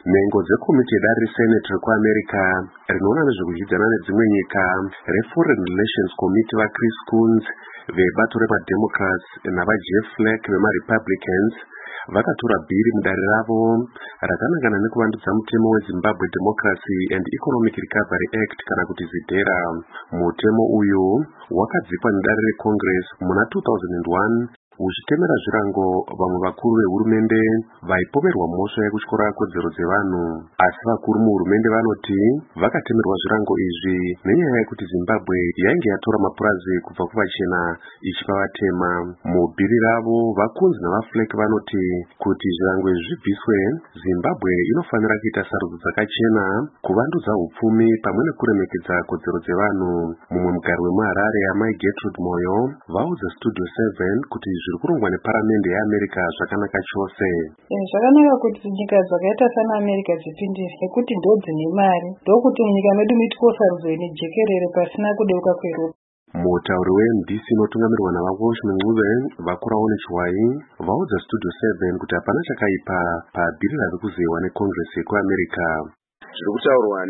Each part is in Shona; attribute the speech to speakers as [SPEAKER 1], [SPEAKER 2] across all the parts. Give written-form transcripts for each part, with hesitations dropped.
[SPEAKER 1] Nhengo dzekomiti yeDare Senate rekuAmerica rinoona nezvekudyidzana nedzimwe nyika reForeign Relations Committee vaChris Coons vebato remademocrats navaJeff Flake vemaRepublicans vakatora bhiri mudare ravo rakanangana nekuvandudza mutemo weZimbabwe Democracy and Economic Recovery Act kana kuti ZIDERA. Mutemo uyu wakadzikwa nedare reCongress muna 2001 uchitemera zvirango vamwe vakuru vehurumende vaipomerwa mhosva yekutyora kodzero dzevanhu. Asi vakuru muhurumende vanoti vakatemerwa zvirango izvi nenyaya yekuti Zimbabwe yainge yatora mapurazi kubva kuvachena ichipa vatema. Mubhiri ravo vaCoons navaFlake vanoti kuti zvirango izvi zvibviswe, Zimbabwe inofanira kuita sarudzo dzakachena, kuvandudza upfumi pamwe nekuremekedza kodzero dzevanhu. Mumwe mugari wemuHarare yaMai Gertrude Moyo vaudza Studio 7 kuti zviri kurongwa neparamende yeAmerica zvakanaka chose.
[SPEAKER 2] Zvakanaka kuti nyika dzakaita sana America dzipindire nekuti ndo dzine mari, ndokuti munyika medu muitwe sarudzo inejekerere pasina kudeuka kweropa.
[SPEAKER 1] Mutauri weMDC inotungamirwa navaWalsh Mncube vakurawo nechwai vaudza Studio 7 kuti hapana chakaipa pabhiri rari kuzeyiwa neCongress yekuAmerica.
[SPEAKER 3] Zviri kutaurwa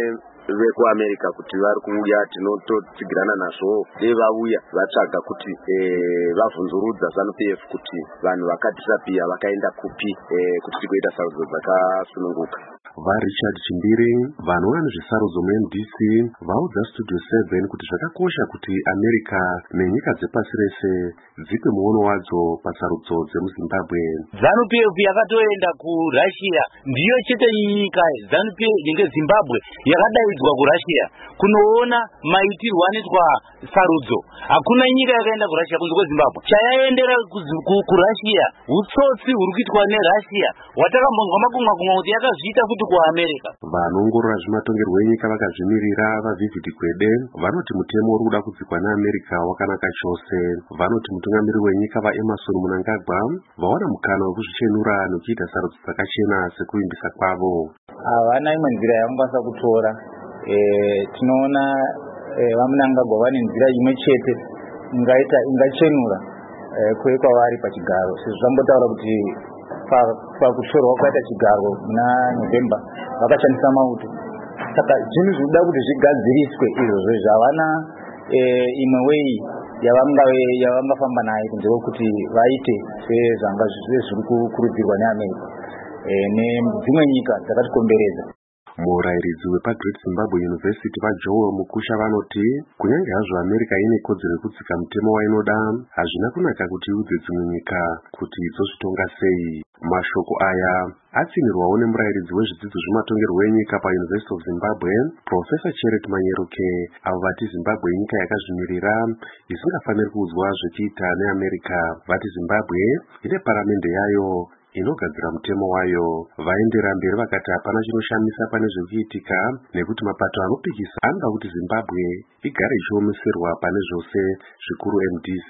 [SPEAKER 3] vekuAmerica kuti vari kuuya tinototsigirana nazvo vauya vatsvaga kuti vavhunzurudza ZANU-PF kuti vanhu vakadisapia vakaenda kupi kuti tikuita sarudzo dzakasununguka.
[SPEAKER 1] VaRichard Chimbiri vanoona nezvesarudzo muMDC vaudza Studio 7 kuti zvakakosha kuti America nenyika dzepasi rese dzipe muono wadzo pasarudzo dzemuZimbabwe.
[SPEAKER 4] ZANU-PF yakatoenda kuRussia, ndiyo chete nyika ZANU-PF inge Zimbabwe yakadaidzwa kuRussia kunoona maitirwo anoitwa sarudzo. Hakuna nyika yakaenda kuRussia kunze kweZimbabwe. Chayaendera kuRussia hutsotsi huri kuitwa neRussia watakambonzwa makumwa kuti yakazviita futi kuAmerica.
[SPEAKER 1] Vanoongorora zvematongerwo enyika vakazvimirira vaVivid Gwede vanoti mutemo uri kuda kudzikwa neAmerica wakanaka chose. Vanoti mutungamiri wenyika vaEmmerson Mnangagwa vaona mukana wekuzvichenura nekuita sarudzo dzakachena sekuvimbisa kwavo.
[SPEAKER 5] Havana imwe nzira yavangakwanisa kutora. Tinoona vaMnangagwa vane nzira imwe chete ingachenura kuve kwavari pachigaro. Zvambotaura kuti pakutorwa kwaita chigaro muna November vakashandisa mauto. Saka zvinhu zvinoda kuti zvigadziriswe izvozvo zvavana imwe way yavangafamba nayo kunze kwekuti vaite sezvanga zviri kukurudzirwa neAmerica nedzimwe nyika dzakatikomberedza.
[SPEAKER 1] Murairidzi wepaGreat Zimbabwe University vaJoel Mukusha vanoti kunyange hazvo America ine kodzero yekutsika mutemo wainoda, hazvina kunaka kuti iudze dzimwe nyika kuti dzozvitonga sei. Mashoko aya atsinirwawo nemurairidzi wezvidzidzo zvematongerwo enyika paUniversity of Zimbabwe Professor Cheret Manyeruke avo vati Zimbabwe inyika yakazvimirira isingafaniri kuudzwa zvechiita neAmerica. Vati Zimbabwe ine paramende yayo inogadzira mutemo wayo. Vaendera mberi vakati hapana chinoshamisa pane zvirikuitika nekuti mapato anopikisa anoda kuti Zimbabwe igare ichiomeserwa pane zvose, zvikuru MDC.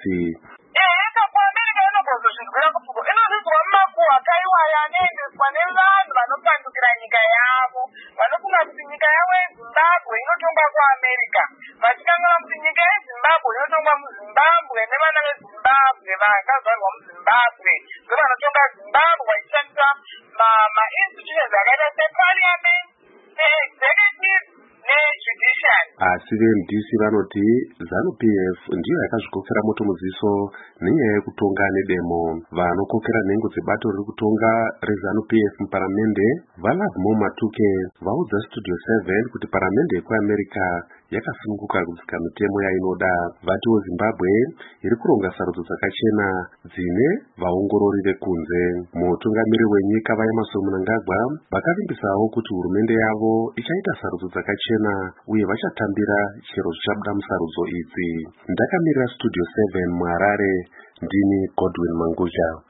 [SPEAKER 6] Anoendeswa nevanhu vanopandukira nyika yavo, vanofunga kuti nyika yavo yeZimbabwe inotongwa kuAmerica, vachikanganwa kuti nyika yeZimbabwe inotongwa muZimbabwe nevana veZimbabwe vakazvarwa muZimbabwe ndovanotonga Zimbabwe vachishandisa mainstitutions akaita separliament, executive nejudiciary.
[SPEAKER 1] Asi veMDC vanoti ZANU-PF ndiyo yakazvikokera moto muziso nenyaya yekutonga nedemo. Vanokokera nhengo dzebato riri kutonga reZANU-PF muparamende vaLovemore Matuke vaudza Studio 7 kuti paramende yekuAmerica yakasununguka kudzika mitemo yainoda. Vatiwo Zimbabwe iri kuronga sarudzo dzakachena dzine vaongorori vekunze. Mutungamiri wenyika vaEmmerson Mnangagwa vakavimbisawo kuti hurumende yavo ichaita sarudzo dzakachena uye vachatambira chero zvichabuda musarudzo idzi. Ndakamirira Studio 7 muHarare, ndini Godwin Mangudya.